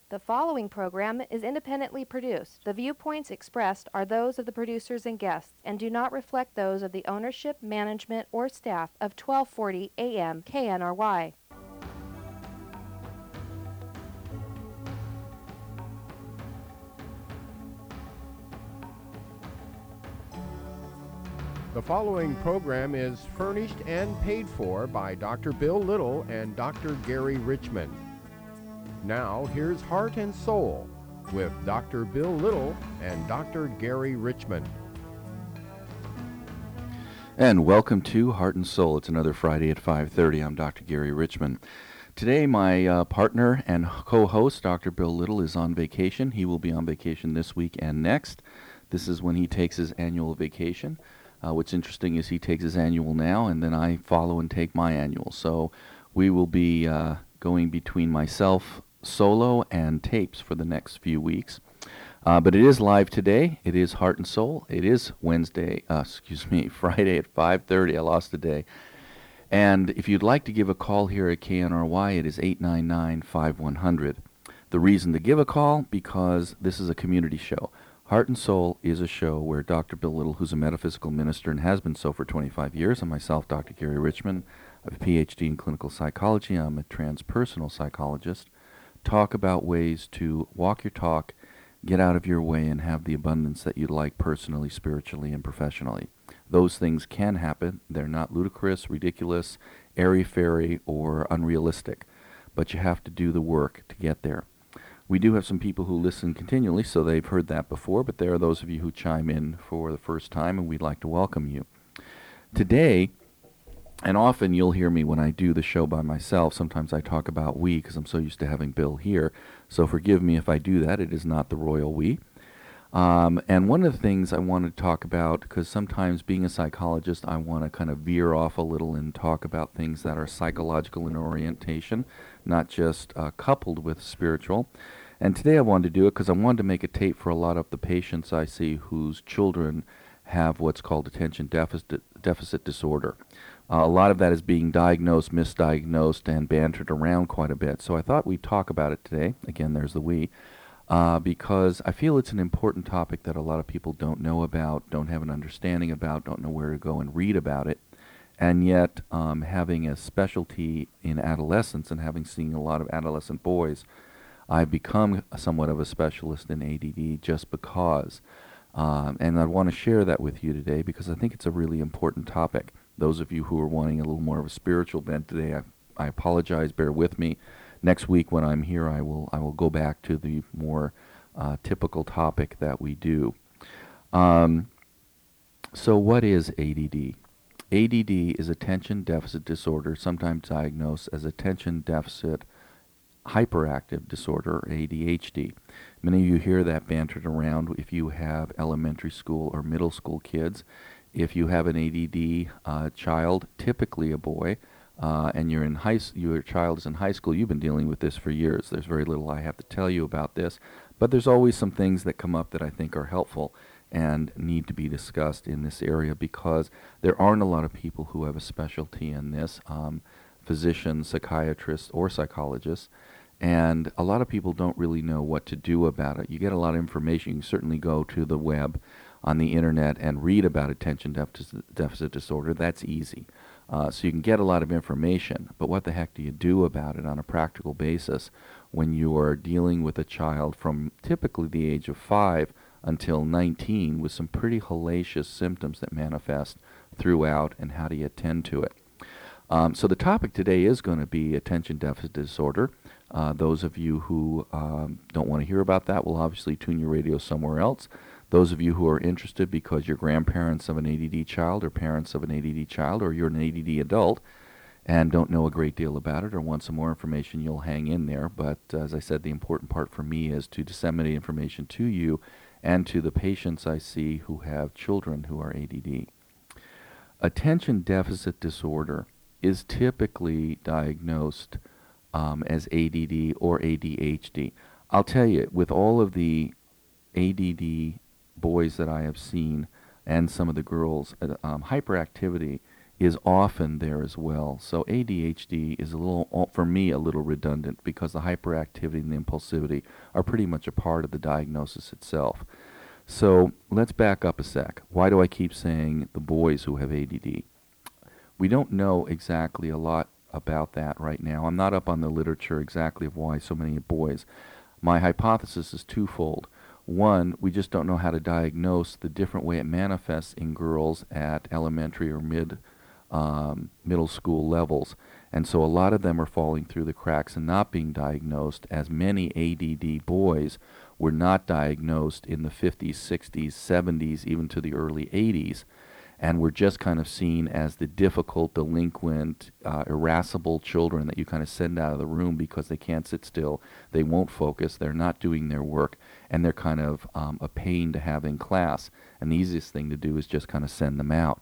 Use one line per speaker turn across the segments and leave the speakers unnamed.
The following program is independently produced. The viewpoints expressed are those of the producers and guests and do not reflect those of the ownership, management, or staff of 1240 AM KNRY.
The following program is furnished and paid for by Dr. Bill Little and Dr. Gary Richmond. Now, here's Heart and Soul with Dr. Bill Little and Dr. Gary Richmond.
And welcome to Heart and Soul. It's another Friday at 5:30. I'm Dr. Gary Richmond. Today, my partner and co-host, Dr. Bill Little, is on vacation. He will be on vacation this week and next. This is when he takes his annual vacation. What's interesting is he takes his annual now, and then I follow and take my annual. So we will be going between myself solo and tapes for the next few weeks. But it is live today. It is Heart and Soul. It is Friday at 5:30. I lost a day. And if you'd like to give a call here at KNRY, it is 899-5100. The reason to give a call, because this is a community show. Heart and Soul is a show where Dr. Bill Little, who's a metaphysical minister and has been so for 25 years, and myself, Dr. Gary Richmond, I have a PhD in clinical psychology. I'm a transpersonal psychologist. Talk about ways to walk your talk, get out of your way, and have the abundance that you'd like personally, spiritually, and professionally. Those things can happen. They're not ludicrous, ridiculous, airy-fairy, or unrealistic, but you have to do the work to get there. We do have some people who listen continually, so they've heard that before, but there are those of you who chime in for the first time, and we'd like to welcome you. Today, and often you'll hear me when I do the show by myself, sometimes I talk about we because I'm so used to having Bill here, so forgive me if I do that. It is not the royal we. And one of the things I want to talk about, because sometimes being a psychologist, I want to kind of veer off a little and talk about things that are psychological in orientation, not just coupled with spiritual. And today I wanted to do it because I wanted to make a tape for a lot of the patients I see whose children have what's called attention deficit disorder. A lot of that is being diagnosed, misdiagnosed, and bantered around quite a bit. So I thought we'd talk about it today. Again, there's the we. Because I feel it's an important topic that a lot of people don't know about, don't have an understanding about, don't know where to go and read about it. And yet, having a specialty in adolescence and having seen a lot of adolescent boys, I've become somewhat of a specialist in ADD just because. And I want to share that with you today because I think it's a really important topic. Those of you who are wanting a little more of a spiritual bent today, I apologize, bear with me. Next week when I'm here, I will go back to the more typical topic that we do. So what is ADD? ADD is attention deficit disorder, sometimes diagnosed as attention deficit hyperactive disorder, or ADHD. Many of you hear that bantered around if you have elementary school or middle school kids. If you have an ADD child, typically a boy, and your child is in high school, you've been dealing with this for years. There's very little I have to tell you about this, but there's always some things that come up that I think are helpful and need to be discussed in this area because there aren't a lot of people who have a specialty in this, physicians, psychiatrists, or psychologists, and a lot of people don't really know what to do about it. You get a lot of information. You can certainly go to the web on the internet and read about attention deficit disorder. That's easy. So you can get a lot of information, but what the heck do you do about it on a practical basis when you are dealing with a child from typically the age of 5 until 19 with some pretty hellacious symptoms that manifest throughout, and how do you attend to it? So the topic today is going to be attention deficit disorder. Those of you who don't want to hear about that will obviously tune your radio somewhere else. Those of you who are interested because you're grandparents of an ADD child or parents of an ADD child or you're an ADD adult and don't know a great deal about it or want some more information, you'll hang in there. But as I said, the important part for me is to disseminate information to you and to the patients I see who have children who are ADD. Attention deficit disorder is typically diagnosed as ADD or ADHD. I'll tell you, with all of the ADD boys that I have seen and some of the girls, hyperactivity is often there as well. So ADHD is for me, a little redundant because the hyperactivity and the impulsivity are pretty much a part of the diagnosis itself. So let's back up a sec. Why do I keep saying the boys who have ADD? We don't know exactly a lot about that right now. I'm not up on the literature exactly of why so many boys. My hypothesis is twofold. One, we just don't know how to diagnose the different way it manifests in girls at elementary or middle school levels. And so a lot of them are falling through the cracks and not being diagnosed, as many ADD boys were not diagnosed in the 50s, 60s, 70s, even to the early 80s, and were just kind of seen as the difficult, delinquent, irascible children that you kind of send out of the room because they can't sit still, they won't focus, they're not doing their work, and they're kind of a pain to have in class. And the easiest thing to do is just kind of send them out.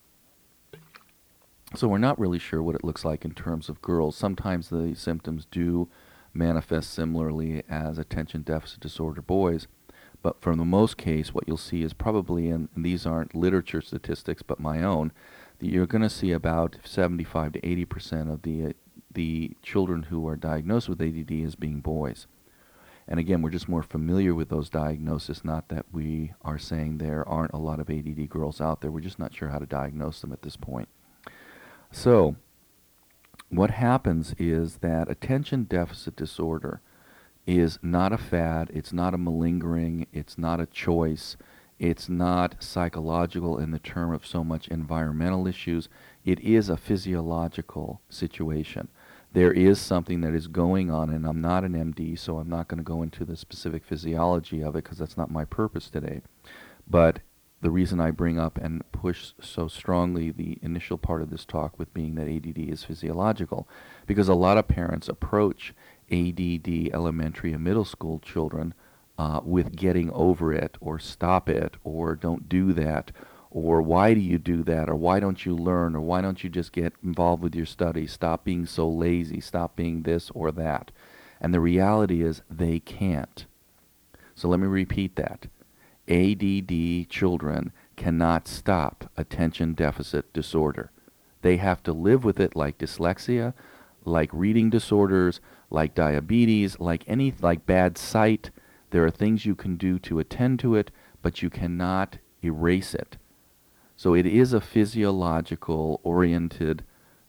So we're not really sure what it looks like in terms of girls. Sometimes the symptoms do manifest similarly as attention deficit disorder boys, but for the most case, what you'll see is probably, and these aren't literature statistics, but my own, that you're going to see about 75 to 80% of the children who are diagnosed with ADD as being boys. And again, we're just more familiar with those diagnoses, not that we are saying there aren't a lot of ADD girls out there. We're just not sure how to diagnose them at this point. So what happens is that attention deficit disorder is not a fad, it's not a malingering, it's not a choice, it's not psychological in the term of so much environmental issues. It is a physiological situation. There is something that is going on, and I'm not an MD, so I'm not going to go into the specific physiology of it because that's not my purpose today. But the reason I bring up and push so strongly the initial part of this talk with being that ADD is physiological, because a lot of parents approach ADD elementary and middle school children with getting over it, or stop it, or don't do that, or why do you do that, or why don't you learn, or why don't you just get involved with your studies, stop being so lazy, stop being this or that. And the reality is they can't. So let me repeat that. ADD children cannot stop attention deficit disorder. They have to live with it like dyslexia, like reading disorders, like diabetes, like bad sight. There are things you can do to attend to it, but you cannot erase it. So it is a physiological oriented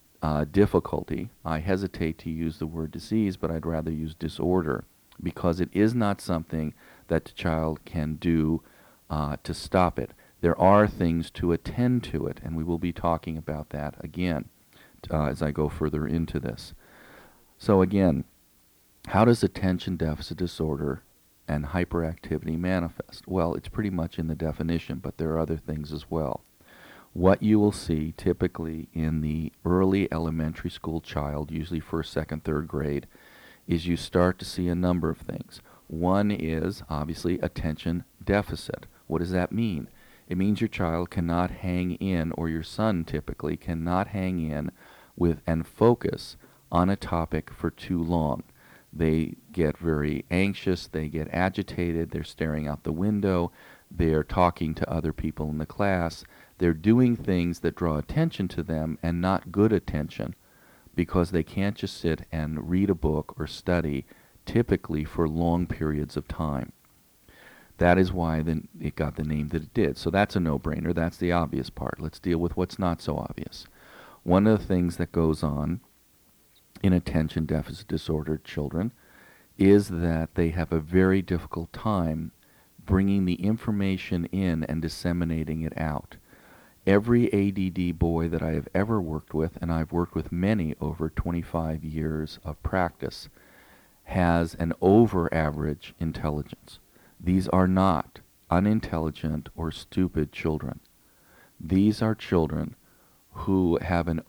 difficulty. I hesitate to use the word disease, but I'd rather use disorder, because it is not something that the child can do to stop it. There are things to attend to it, and we will be talking about that again as I go further into this. So again, how does attention deficit disorder and hyperactivity manifest? Well, it's pretty much in the definition, but there are other things as well. What you will see typically in the early elementary school child, usually first, second, third grade, is you start to see a number of things. One is obviously attention deficit. What does that mean? It means your child cannot hang in, or your son typically cannot hang in with and focus on a topic for too long. They get very anxious, they get agitated, they're staring out the window, they're talking to other people in the class, they're doing things that draw attention to them and not good attention, because they can't just sit and read a book or study typically for long periods of time. That is why it got the name that it did. So that's a no-brainer. That's the obvious part. Let's deal with what's not so obvious. One of the things that goes on in attention deficit disorder children is that they have a very difficult time bringing the information in and disseminating it out. Every ADD boy that I have ever worked with, and I've worked with many over 25 years of practice, has an over-average intelligence. These are not unintelligent or stupid children. These are children who have an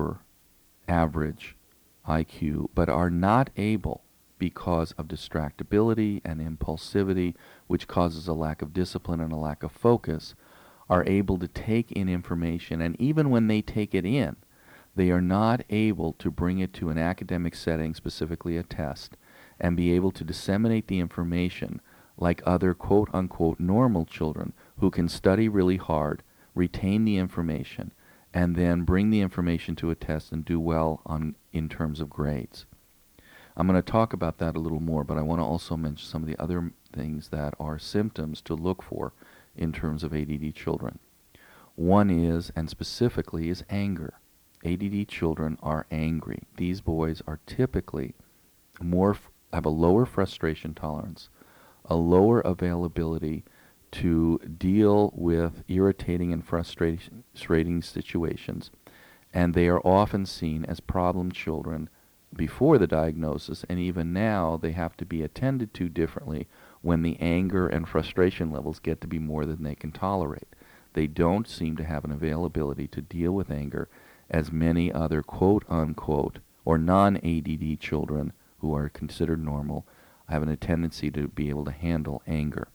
over-average IQ, but are not able, because of distractibility and impulsivity, which causes a lack of discipline and a lack of focus, are able to take in information, and even when they take it in, they are not able to bring it to an academic setting, specifically a test, and be able to disseminate the information like other quote-unquote normal children who can study really hard, retain the information, and then bring the information to a test and do well in terms of grades. I'm going to talk about that a little more, but I want to also mention some of the other things that are symptoms to look for in terms of ADD children. One is, and specifically, is anger. ADD children are angry. These boys are typically have a lower frustration tolerance, a lower availability to deal with irritating and frustrating situations, and they are often seen as problem children before the diagnosis, and even now they have to be attended to differently when the anger and frustration levels get to be more than they can tolerate. They don't seem to have an availability to deal with anger as many other quote-unquote or non-ADD children who are considered normal have a tendency to be able to handle anger.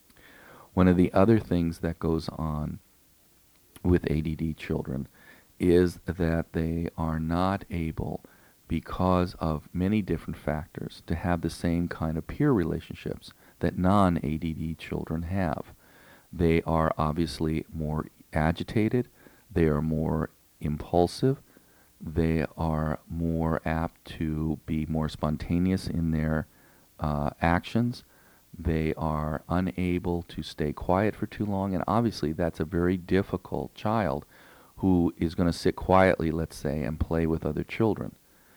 One of the other things that goes on with ADD children is that they are not able, because of many different factors, to have the same kind of peer relationships that non-ADD children have. They are obviously more agitated, they are more impulsive, they are more apt to be more spontaneous in their actions. They are unable to stay quiet for too long, and obviously that's a very difficult child who is going to sit quietly, let's say, and play with other children.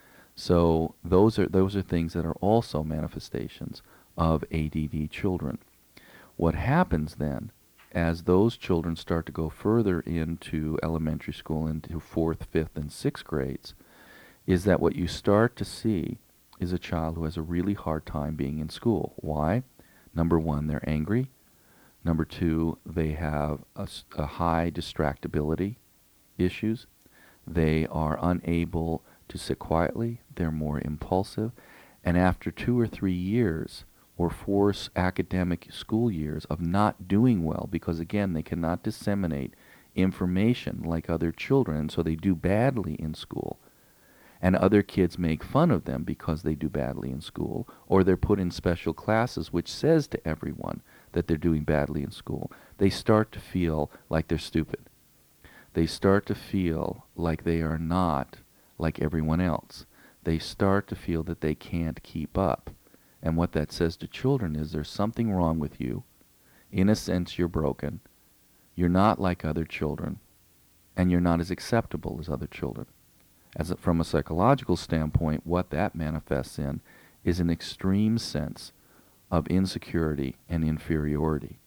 So those are things that are also manifestations of ADD children. What happens then, as those children start to go further into elementary school, into 4th, 5th, and 6th grades, is that what you start to see is a child who has a really hard time being in school. Why? Number one, they're angry. Number two, they have a high distractibility issues. They are unable to sit quietly. They're more impulsive. And after 2 or 3 years or 4 academic school years of not doing well, because again, they cannot disseminate information like other children, so they do badly in school, and other kids make fun of them because they do badly in school, or they're put in special classes which says to everyone that they're doing badly in school, they start to feel like they're stupid. They start to feel like they are not like everyone else. They start to feel that they can't keep up. And what that says to children is there's something wrong with you. In a sense, you're broken. You're not like other children, and you're not as acceptable as other children. From a psychological standpoint, what that manifests in is an extreme sense of insecurity and inferiority.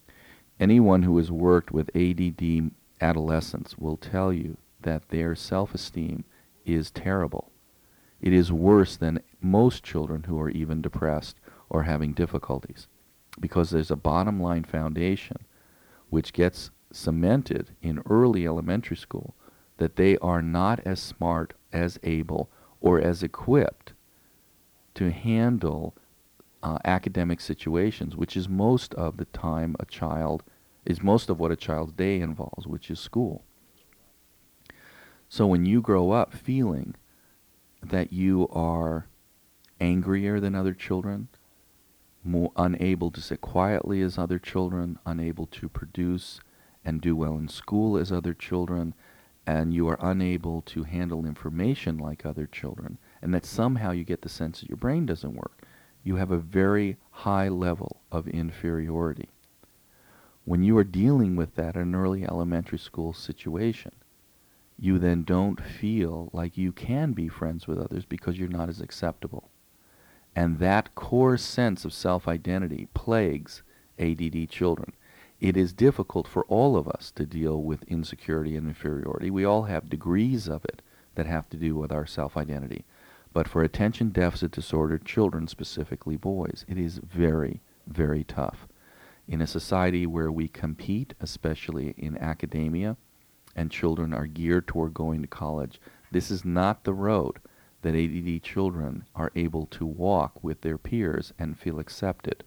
Anyone who has worked with ADD adolescents will tell you that their self-esteem is terrible. It is worse than most children who are even depressed or having difficulties, because there's a bottom line foundation which gets cemented in early elementary school that they are not as smart, as able, or as equipped to handle academic situations, which is most of the time most of what a child's day involves, which is school. So when you grow up feeling that you are angrier than other children, more unable to sit quietly as other children, unable to produce and do well in school as other children, and you are unable to handle information like other children, and that somehow you get the sense that your brain doesn't work, you have a very high level of inferiority. When you are dealing with that in an early elementary school situation, you then don't feel like you can be friends with others because you're not as acceptable. And that core sense of self-identity plagues ADD children. It is difficult for all of us to deal with insecurity and inferiority. We all have degrees of it that have to do with our self-identity. But for attention deficit disorder children, specifically boys, it is very, very tough. In a society where we compete, especially in academia, and children are geared toward going to college, this is not the road that ADD children are able to walk with their peers and feel accepted.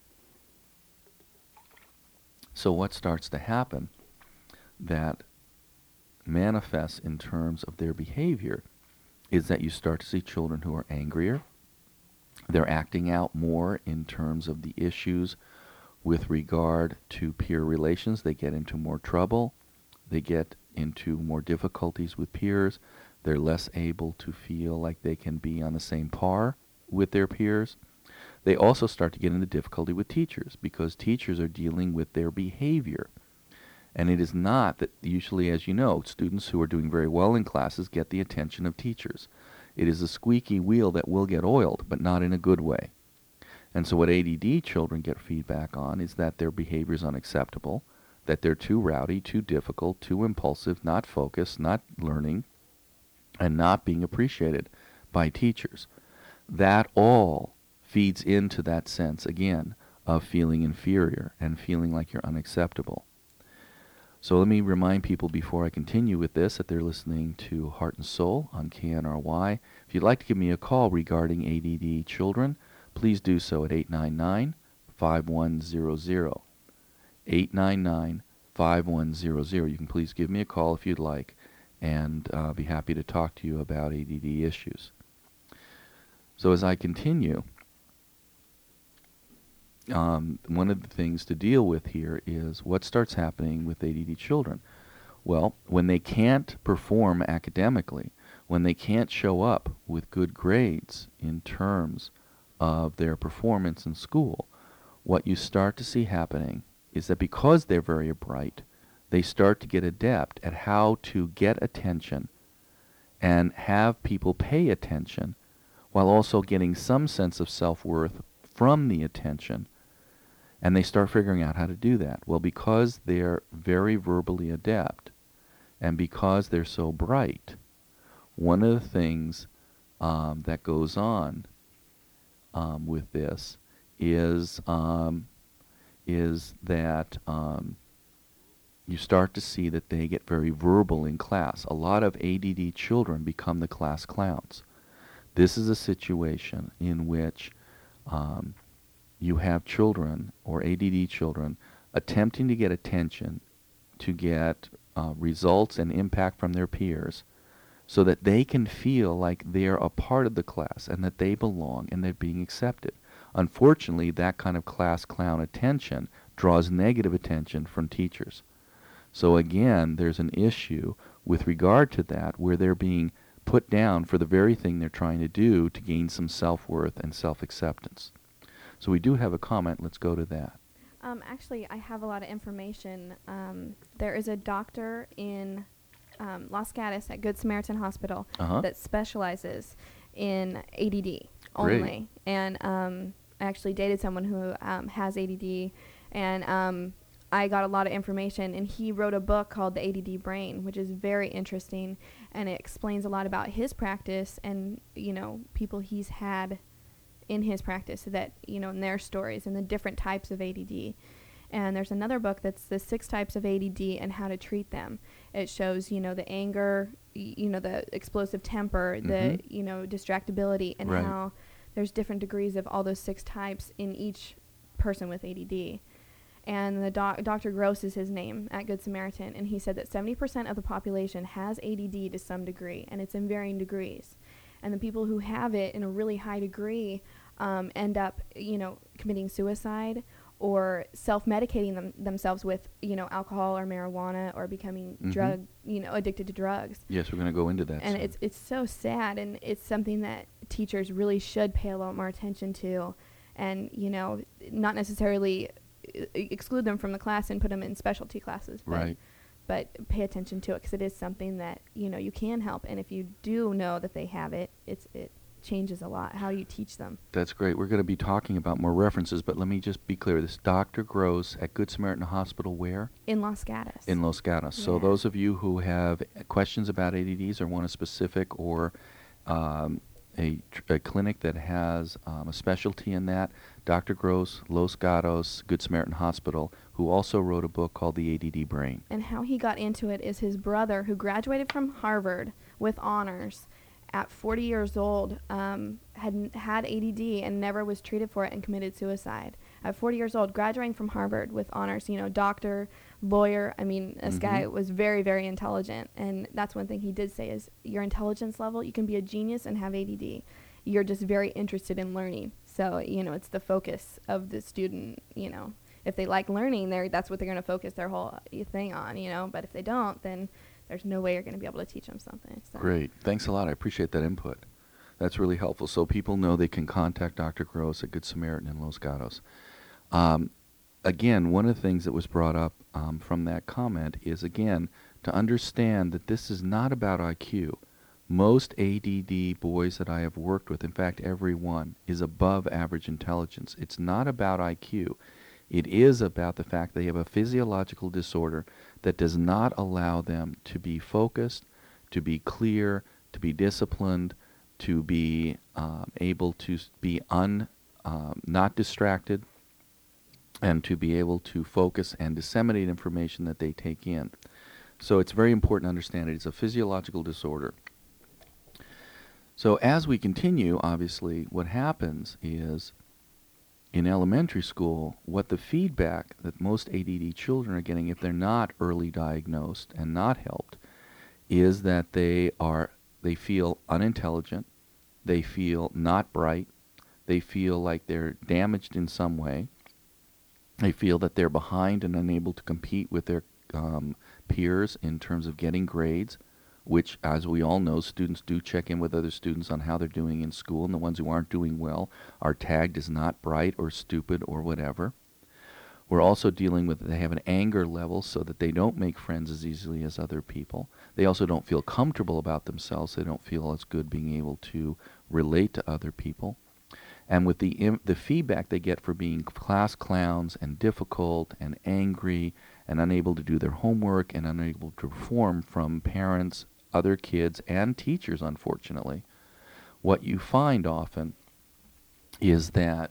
So what starts to happen that manifests in terms of their behavior is that you start to see children who are angrier. They're acting out more in terms of the issues with regard to peer relations. They get into more trouble. They get into more difficulties with peers. They're less able to feel like they can be on the same par with their peers. They also start to get into difficulty with teachers because teachers are dealing with their behavior. And it is not that usually, as you know, students who are doing very well in classes get the attention of teachers. It is a squeaky wheel that will get oiled, but not in a good way. And so what ADD children get feedback on is that their behavior is unacceptable, that they're too rowdy, too difficult, too impulsive, not focused, not learning, and not being appreciated by teachers. That all feeds into that sense, again, of feeling inferior and feeling like you're unacceptable. So let me remind people before I continue with this that they're listening to Heart and Soul on KNRY. If you'd like to give me a call regarding ADD children, please do so at 899-5100. 899-5100. You can please give me a call if you'd like, and I'll be happy to talk to you about ADD issues. So as I continue, one of the things to deal with here is what starts happening with ADD children. Well, when they can't perform academically, when they can't show up with good grades in terms of their performance in school, what you start to see happening is that because they're very bright, they start to get adept at how to get attention and have people pay attention while also getting some sense of self-worth from the attention. And they start figuring out how to do that. Well, because they're very verbally adept and because they're so bright, one of the things that goes on with this is that you start to see that they get very verbal in class. A lot of ADD children become the class clowns. This is a situation in which you have children or ADD children attempting to get attention, to get results and impact from their peers so that they can feel like they're a part of the class and that they belong and they're being accepted. Unfortunately, that kind of class clown attention draws negative attention from teachers. So again, there's an issue with regard to that where they're being put down for the very thing they're trying to do to gain some self-worth and self-acceptance. So we do have a comment. Let's go to that.
Actually, I have a lot of information. There is a doctor in Los Gatos at Good Samaritan Hospital that specializes in ADD only. And I actually dated someone who has ADD, and I got a lot of information, and he wrote a book called The ADD Brain, which is very interesting, and it explains a lot about his practice and, you know, people he's had in his practice that, you know, in their stories and the different types of ADD. And there's another book that's the 6 types of ADD and how to treat them. It shows, you know, the anger, you know, the explosive temper, the, you know, distractibility, and how there's different degrees of all those 6 types in each person with ADD. And the Dr. Gross is his name at Good Samaritan, and he said that 70% of the population has ADD to some degree, and it's in varying degrees. And the people who have it in a really high degree end up, you know, committing suicide or self-medicating themselves with, you know, alcohol or marijuana, or becoming addicted to drugs.
Yes, we're going to go into that.
And it's so sad, and it's something that teachers really should pay a lot more attention to, and, you know, not necessarily exclude them from the class and put them in specialty classes, but pay attention to it, because it is something that, you know, you can help. And if you do know that they have it, it changes a lot how you teach them.
That's great. We're going to be talking about more references, but let me just be clear. This Dr. Gross at Good Samaritan Hospital where?
In Los Gatos.
In Los Gatos. Yeah. So those of you who have questions about ADDs or want a specific or a clinic that has a specialty in that, Dr. Gross, Los Gatos, Good Samaritan Hospital, who also wrote a book called The ADD Brain.
And how he got into it is his brother, who graduated from Harvard with honors at 40 years old, had ADD and never was treated for it and committed suicide. At 40 years old, graduating from Harvard with honors, you know, doctor, lawyer. I mean, this guy was very, very intelligent. And that's one thing he did say is your intelligence level, you can be a genius and have ADD. You're just very interested in learning. So, you know, it's the focus of the student, you know. If they like learning, that's what they're going to focus their whole thing on, you know. But if they don't, then there's no way you're going to be able to teach them something. So.
Great. Thanks a lot. I appreciate that input. That's really helpful. So people know they can contact Dr. Gross at Good Samaritan in Los Gatos. Again, one of the things that was brought up from that comment is, again, to understand that this is not about IQ. Most ADD boys that I have worked with, in fact, every one, is above average intelligence. It's not about IQ. It is about the fact they have a physiological disorder that does not allow them to be focused, to be clear, to be disciplined, to be able to be not distracted, and to be able to focus and disseminate information that they take in. So it's very important to understand it. It's a physiological disorder. So as we continue, obviously, what happens is in elementary school, what the feedback that most ADD children are getting if they're not early diagnosed and not helped is that they feel unintelligent, they feel not bright, they feel like they're damaged in some way, they feel that they're behind and unable to compete with their peers in terms of getting grades, which, as we all know, students do check in with other students on how they're doing in school, and the ones who aren't doing well are tagged as not bright or stupid or whatever. We're also dealing with, they have an anger level so that they don't make friends as easily as other people. They also don't feel comfortable about themselves. They don't feel as good being able to relate to other people. And with the feedback they get for being class clowns and difficult and angry and unable to do their homework and unable to perform from parents, other kids, and teachers, unfortunately, what you find often is that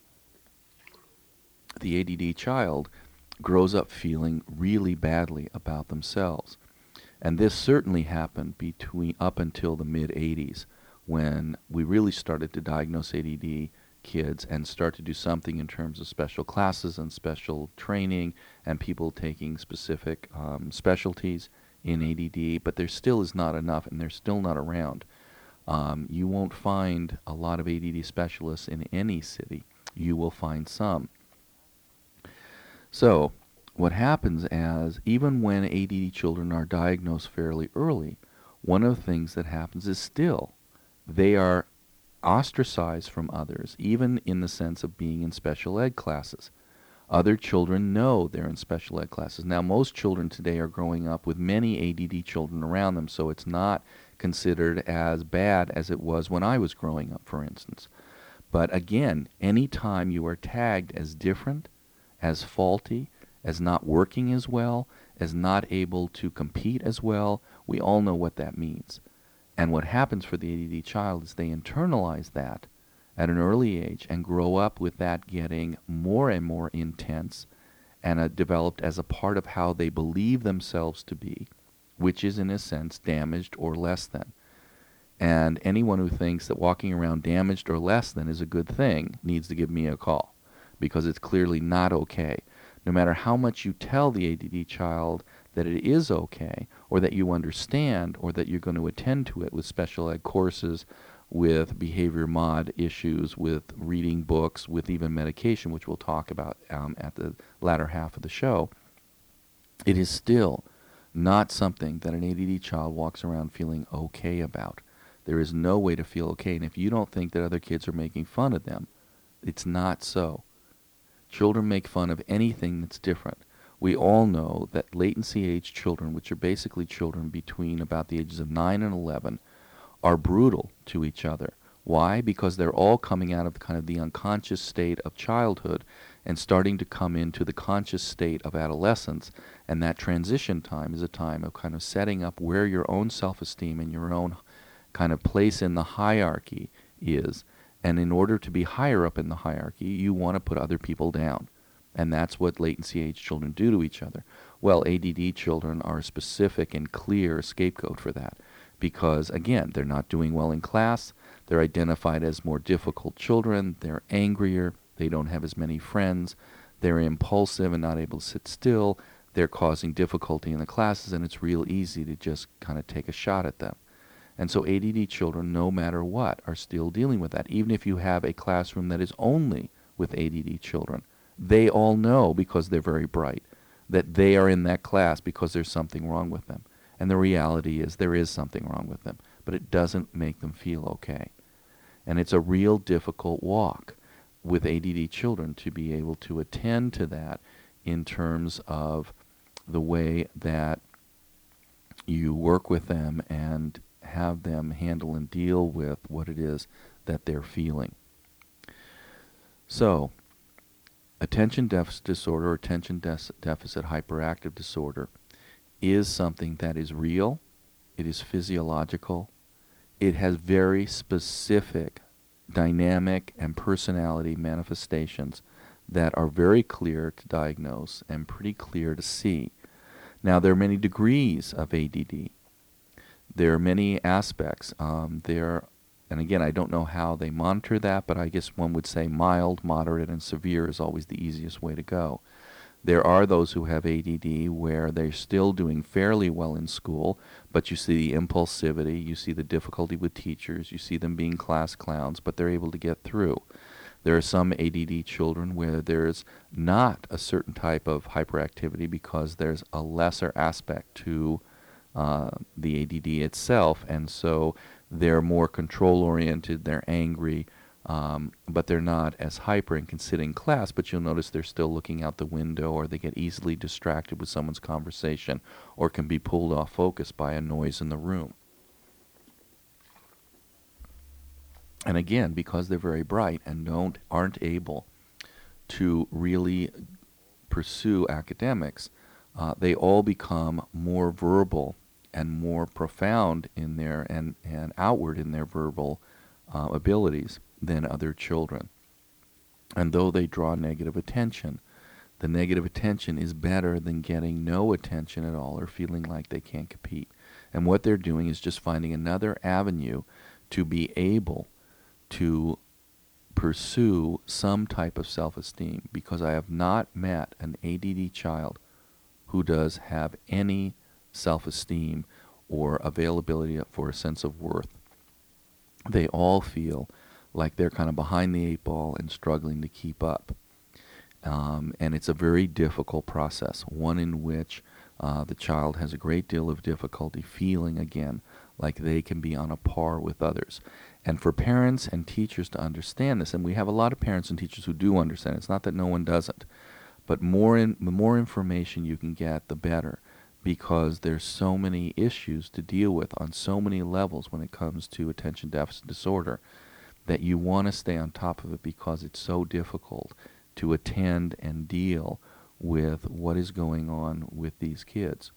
the ADD child grows up feeling really badly about themselves. And this certainly happened up until the mid-'80s, when we really started to diagnose ADD kids and start to do something in terms of special classes and special training and people taking specific specialties in ADD, but there still is not enough, and they're still not around. You won't find a lot of ADD specialists in any city. You will find some. So what happens is, even when ADD children are diagnosed fairly early, one of the things that happens is still they are ostracized from others, even in the sense of being in special ed classes. Other children know they're in special ed classes. Now, most children today are growing up with many ADD children around them, so it's not considered as bad as it was when I was growing up, for instance. But again, any time you are tagged as different, as faulty, as not working as well, as not able to compete as well, we all know what that means. And what happens for the ADD child is they internalize that at an early age and grow up with that getting more and more intense and developed as a part of how they believe themselves to be, which is in a sense damaged or less than. And anyone who thinks that walking around damaged or less than is a good thing needs to give me a call, because it's clearly not okay. No matter how much you tell the ADD child that it is okay, or that you understand, or that you're going to attend to it with special ed courses, with behavior mod issues, with reading books, with even medication, which we'll talk about at the latter half of the show, it is still not something that an ADD child walks around feeling okay about. There is no way to feel okay, and if you don't think that other kids are making fun of them, it's not so. Children make fun of anything that's different. We all know that latency-age children, which are basically children between about the ages of 9 and 11, are brutal to each other. Why? Because they're all coming out of kind of the unconscious state of childhood and starting to come into the conscious state of adolescence. And that transition time is a time of kind of setting up where your own self-esteem and your own kind of place in the hierarchy is. And in order to be higher up in the hierarchy, you want to put other people down. And that's what latency-age children do to each other. Well, ADD children are a specific and clear scapegoat for that. Because, again, they're not doing well in class, they're identified as more difficult children, they're angrier, they don't have as many friends, they're impulsive and not able to sit still, they're causing difficulty in the classes, and it's real easy to just kind of take a shot at them. And so ADD children, no matter what, are still dealing with that. Even if you have a classroom that is only with ADD children, they all know, because they're very bright, that they are in that class because there's something wrong with them. And the reality is there is something wrong with them, but it doesn't make them feel okay. And it's a real difficult walk with ADD children to be able to attend to that in terms of the way that you work with them and have them handle and deal with what it is that they're feeling. So, attention deficit disorder or attention deficit hyperactive disorder is something that is real, it is physiological, it has very specific dynamic and personality manifestations that are very clear to diagnose and pretty clear to see. Now, there are many degrees of ADD. There are many aspects. And again, I don't know how they monitor that, but I guess one would say mild, moderate, and severe is always the easiest way to go. There are those who have ADD where they're still doing fairly well in school, but you see the impulsivity, you see the difficulty with teachers, you see them being class clowns, but they're able to get through. There are some ADD children where there's not a certain type of hyperactivity because there's a lesser aspect to the ADD itself, and so they're more control-oriented, they're angry, but they're not as hyper and can sit in class, but you'll notice they're still looking out the window, or they get easily distracted with someone's conversation, or can be pulled off focus by a noise in the room. And again, because they're very bright and aren't able to really pursue academics, they all become more verbal and more profound in their and outward in their verbal abilities than other children. And though they draw negative attention, the negative attention is better than getting no attention at all or feeling like they can't compete. And what they're doing is just finding another avenue to be able to pursue some type of self-esteem, because I have not met an ADD child who does have any self-esteem or availability for a sense of worth. They all feel like they're kind of behind the eight ball and struggling to keep up. And it's a very difficult process, one in which the child has a great deal of difficulty feeling, again, like they can be on a par with others. And for parents and teachers to understand this, and we have a lot of parents and teachers who do understand it, it's not that no one doesn't, but the more information you can get, the better, because there's so many issues to deal with on so many levels when it comes to attention deficit disorder that you want to stay on top of it, because it's so difficult to attend and deal with what is going on with these kids.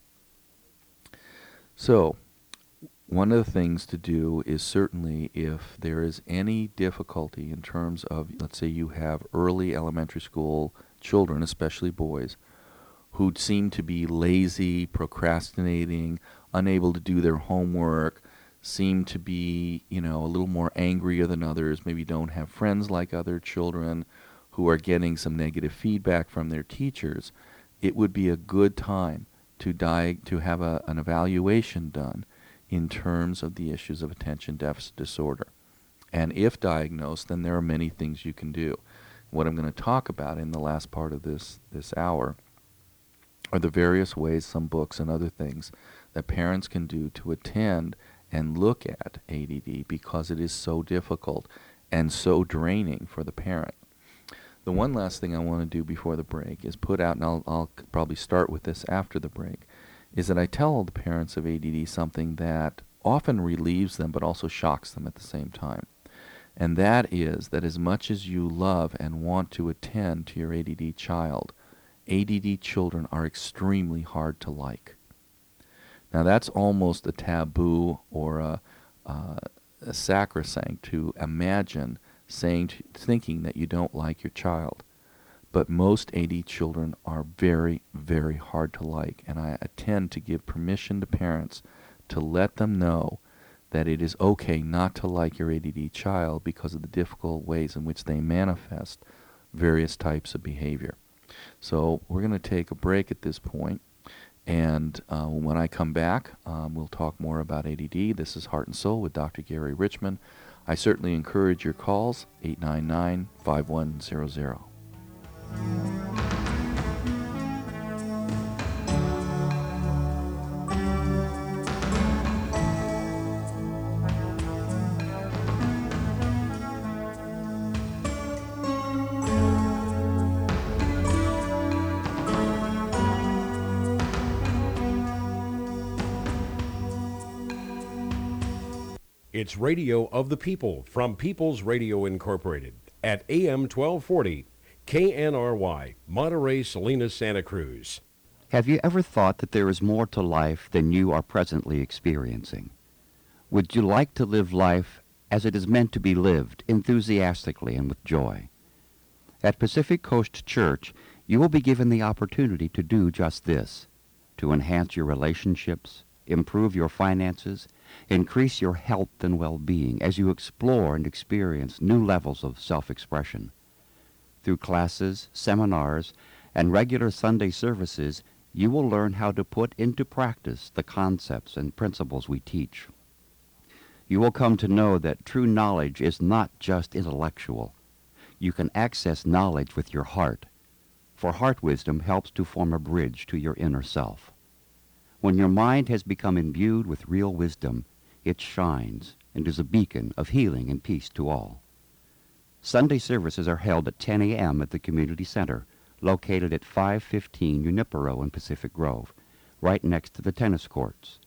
So, one of the things to do is certainly, if there is any difficulty in terms of, let's say you have early elementary school children, especially boys, who seem to be lazy, procrastinating, unable to do their homework, seem to be, a little more angrier than others, maybe don't have friends like other children, who are getting some negative feedback from their teachers, it would be a good time to have an evaluation done in terms of the issues of attention deficit disorder. And if diagnosed, then there are many things you can do. What I'm going to talk about in the last part of this hour are the various ways, some books and other things, that parents can do to attend and look at ADD, because it is so difficult and so draining for the parent. The one last thing I want to do before the break is put out, and I'll probably start with this after the break, is that I tell the parents of ADD something that often relieves them but also shocks them at the same time. And that is that as much as you love and want to attend to your ADD child, ADD children are extremely hard to like. Now that's almost a taboo or a sacrosanct to imagine thinking that you don't like your child. But most AD children are very, very hard to like, and I tend to give permission to parents to let them know that it is okay not to like your ADD child because of the difficult ways in which they manifest various types of behavior. So we're going to take a break at this point, and when I come back, we'll talk more about ADD. This is Heart and Soul with Dr. Gary Richmond. I certainly encourage your calls, 899-5100.
It's Radio of the People from People's Radio Incorporated at AM 1240, KNRY, Monterey, Salinas, Santa Cruz.
Have you ever thought that there is more to life than you are presently experiencing? Would you like to live life as it is meant to be lived, enthusiastically and with joy? At Pacific Coast Church, you will be given the opportunity to do just this, to enhance your relationships, improve your finances, increase your health and well-being as you explore and experience new levels of self-expression. Through classes, seminars, and regular Sunday services, you will learn how to put into practice the concepts and principles we teach. You will come to know that true knowledge is not just intellectual. You can access knowledge with your heart, for heart wisdom helps to form a bridge to your inner self. When your mind has become imbued with real wisdom, it shines and is a beacon of healing and peace to all. Sunday services are held at 10 a.m. at the Community Center, located at 515 Junipero in Pacific Grove, right next to the tennis courts.